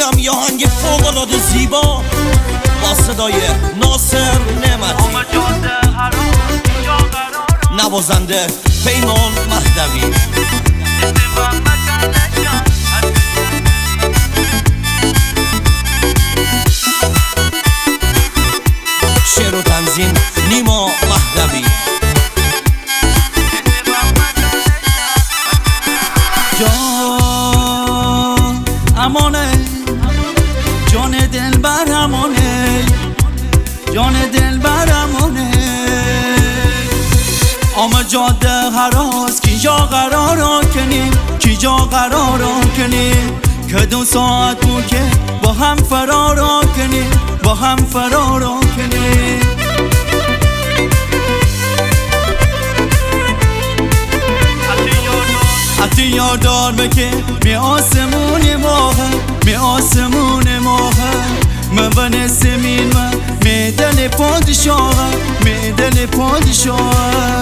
میکنم یه آهنگ فوق‌العاده زیبا با صدای ناصر نعمتی، نوازنده پیمان مهدوی. شعر و تنظیم نیما مهدوی. جان امانه، جان دلبر امانه، جان دلبر امانه. اما جاده هراز کی جا قرار کنیم، کی جا قرار کنیم که 2 ساعت مو که با هم فرار کنیم، با هم فرار کنیم. حتی یادار بکه می آسمون ماهه، می آسمون ماهه. من سمین من میدن پادشاه، میدن پادشاه.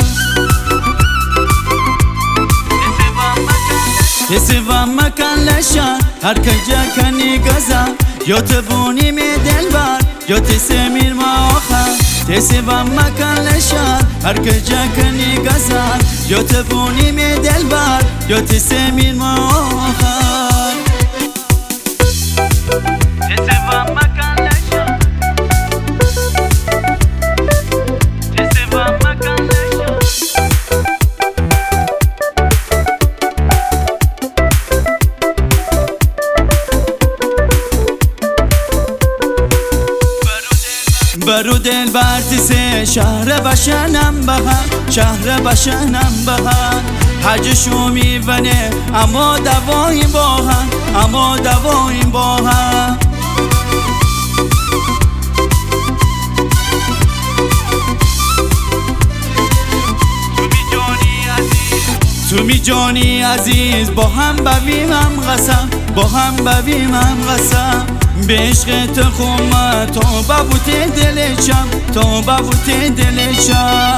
تسوام مکن لشن هر کجا کنی گذر، یا تبونی می دلبر یا تسمین ما آخر. تسوام مکن لشن هر کجا کنی گذر، یا تبونی می دلبر یا تسمین ما آخر. تسوام مکن لشن، تسوام مکن لشن. برو دل برتیسه شهر بشنم بخن، شهر بشنم بخن. حجشو میونه اما دوایی با هم، اما دوایی با هم. تو می جانی عزیز با هم بویم هم قسم، با هم بویم هم قسم. به عشق تو خومه تا ببوت دلشم، تا ببوت دلشم.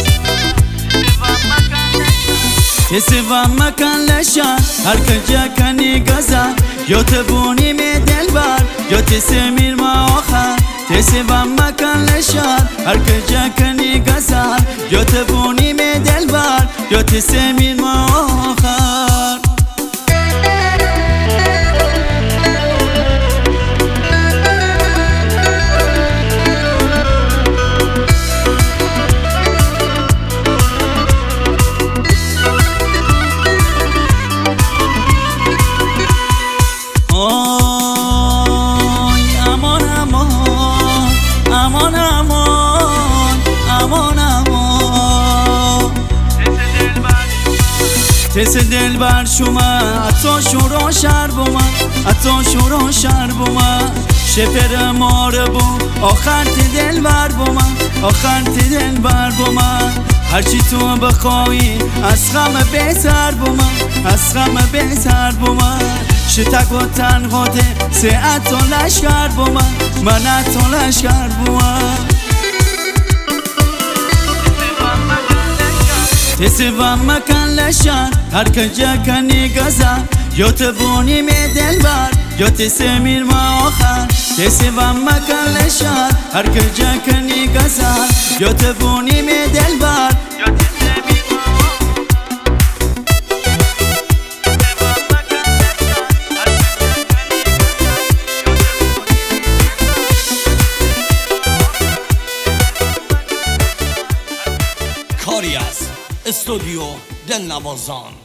تسوام مکن لشن هر کجا کنی گذر، یا تبونی می دلبر یا تسمیر ما آخر. تسوام مکن لشن هر کجا کنی گذر، یا تبونی می دلبر یا تسمیر ما آخر. تس دل بر شما اتا شورا شر بوما، اتا شورا شر بوما. شپر مار بو آخر دل بر بوما، آخر دل بر بوما. هرچی تو بخوایی از غم بهتر بوما، از غم بهتر بوما. شتک و تنهاته ساعت و لشکر بوما، من تو لشکر بوما. تسوام مکن لشن هر کجا کنی گذر، یا تبونی می دلبر یا تسمیر ما آخر. تسوام مکن لشن هر کجا کنی گذر، یا تبونی می دلبر یا تسمیر ما کاری از استودیو دلنوازان.